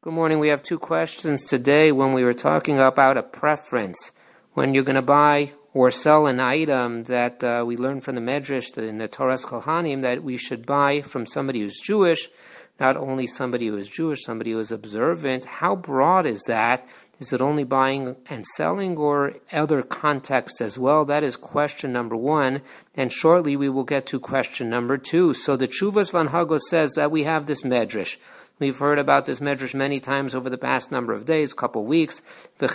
Good morning. We have two questions today when we were talking about a preference. When you're going to buy or sell an item that we learned from the Medrash in the Toras Kohanim that we should buy from somebody who's Jewish, not only somebody who is Jewish, somebody who is observant. How broad is that? Is it only buying and selling or other contexts as well? That is question number one. And shortly we will get to question number two. So the Tshuvas Van Hagos says that we have this Medrash. We've heard about this Medrash many times over the past number of days, couple weeks. The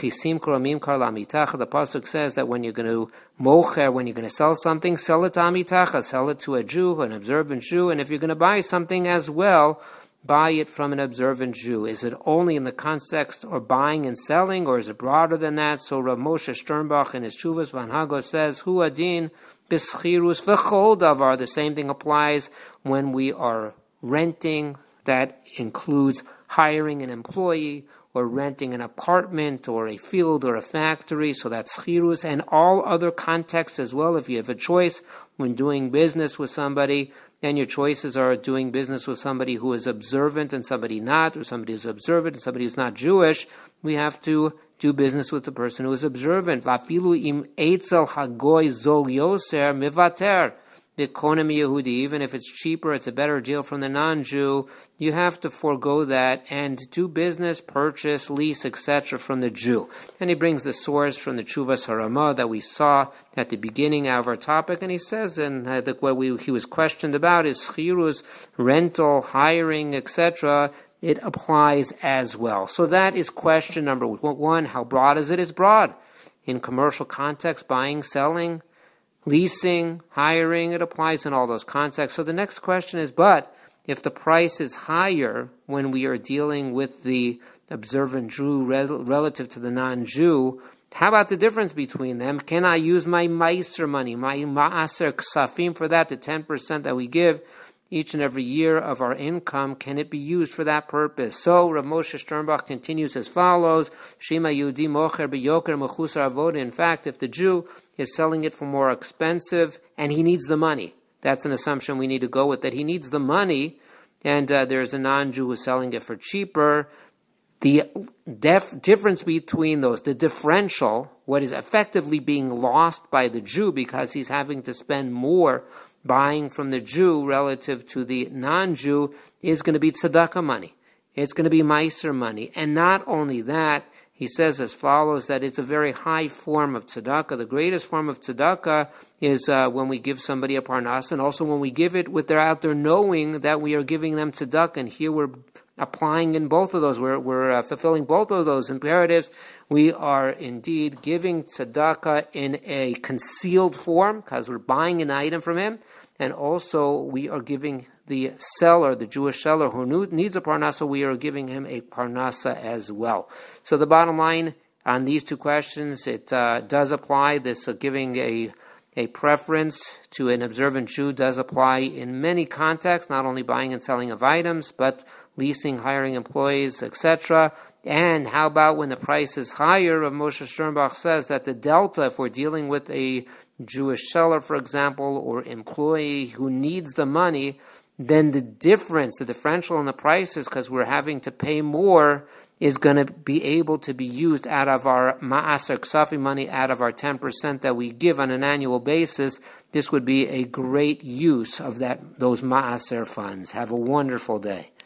pasuk says that when you're going to mocher, when you're going to sell something, sell it to amitacha, sell it to a Jew, an observant Jew. And if you're going to buy something as well, buy it from an observant Jew. Is it only in the context of buying and selling, or is it broader than that? So Rav Moshe Sternbach in his Tshuvas Van Hagos says, Hu adin b'schirus v'chol davar. The same thing applies when we are renting. That includes hiring an employee or renting an apartment or a field or a factory. So that's schirus, and all other contexts as well. If you have a choice when doing business with somebody, and your choices are doing business with somebody who is observant and somebody not, or somebody who's observant and somebody who's not Jewish, we have to do business with the person who is observant. Vafilu im eitzel hagoy zol yoser mivater. Economy Yehudi, even if it's cheaper, it's a better deal from the non-Jew, you have to forego that and do business, purchase, lease, etc. from the Jew. And he brings the source from the Tshuvas Harama that we saw at the beginning of our topic, and he says, and what he was questioned about is schirus, rental, hiring, etc. It applies as well. So that is question number one. How broad is it? It's broad. In commercial context, buying, selling, leasing, hiring, it applies in all those contexts. So the next question is, but if the price is higher when we are dealing with the observant Jew relative to the non-Jew, how about the difference between them? Can I use my meiser money, my ma'aser ksafim for that, the 10% that we give each and every year of our income, can it be used for that purpose? So Rav Moshe Sternbach continues as follows, Shema Yehudi mocher beyoker mechusar avoda. In fact, if the Jew is selling it for more expensive and he needs the money, that's an assumption we need to go with, that he needs the money, and there's a non-Jew who's selling it for cheaper. The difference between those, the differential, what is effectively being lost by the Jew because he's having to spend more buying from the Jew relative to the non-Jew, is going to be tzedakah money. It's going to be meiser money. And not only that, he says as follows, that it's a very high form of tzedakah. The greatest form of tzedakah is when we give somebody a parnas, and also when we give it with their out there knowing that we are giving them tzedakah. And here we're applying in both of those. We're fulfilling both of those imperatives. We are indeed giving tzedakah in a concealed form because we're buying an item from him. And also we are giving the seller, the Jewish seller who needs a parnasa, we are giving him a parnasa as well. So the bottom line on these two questions, it does apply. This giving a preference to an observant Jew does apply in many contexts, not only buying and selling of items, but leasing, hiring employees, etc. And how about when the price is higher? Rav Moshe Sternbach says that the delta, if we're dealing with a Jewish seller, for example, or employee who needs the money, then the difference, the differential in the prices, because we're having to pay more, is going to be able to be used out of our ma'aser ksafi money, out of our 10% that we give on an annual basis. This would be a great use of those ma'aser funds. Have a wonderful day.